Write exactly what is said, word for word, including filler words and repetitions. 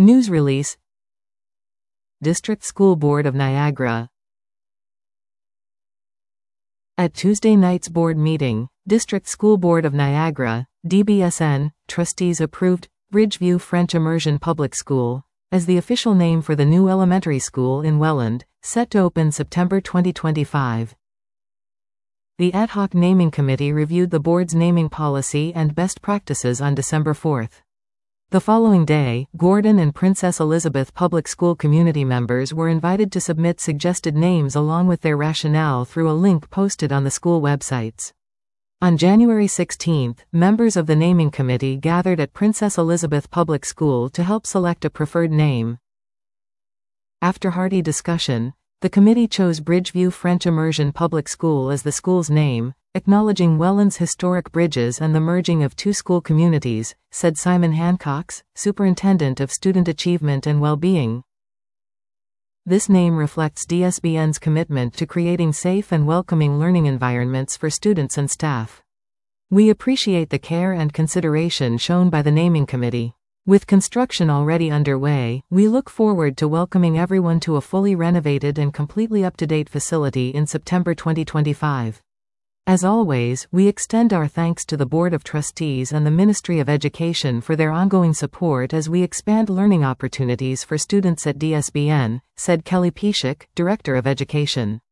News release. District School Board of Niagara. At Tuesday night's board meeting, District School Board of Niagara, D B S N, trustees approved Bridgeview French Immersion Public School as the official name for the new elementary school in Welland, set to open September twenty twenty-five. The ad hoc naming committee reviewed the board's naming policy and best practices on December fourth. The following day, Gordon and Princess Elizabeth Public School community members were invited to submit suggested names along with their rationale through a link posted on the school websites. On January sixteenth, members of the naming committee gathered at Princess Elizabeth Public School to help select a preferred name. After hearty discussion, the committee chose Bridgeview French Immersion Public School as the school's name, acknowledging Welland's historic bridges and the merging of two school communities, said Simon Hancox, Superintendent of Student Achievement and Well-being. This name reflects D S B N's commitment to creating safe and welcoming learning environments for students and staff. We appreciate the care and consideration shown by the naming committee. With construction already underway, we look forward to welcoming everyone to a fully renovated and completely up-to-date facility in September twenty twenty-five. As always, we extend our thanks to the Board of Trustees and the Ministry of Education for their ongoing support as we expand learning opportunities for students at D S B N, said Kelly Pishik, Director of Education.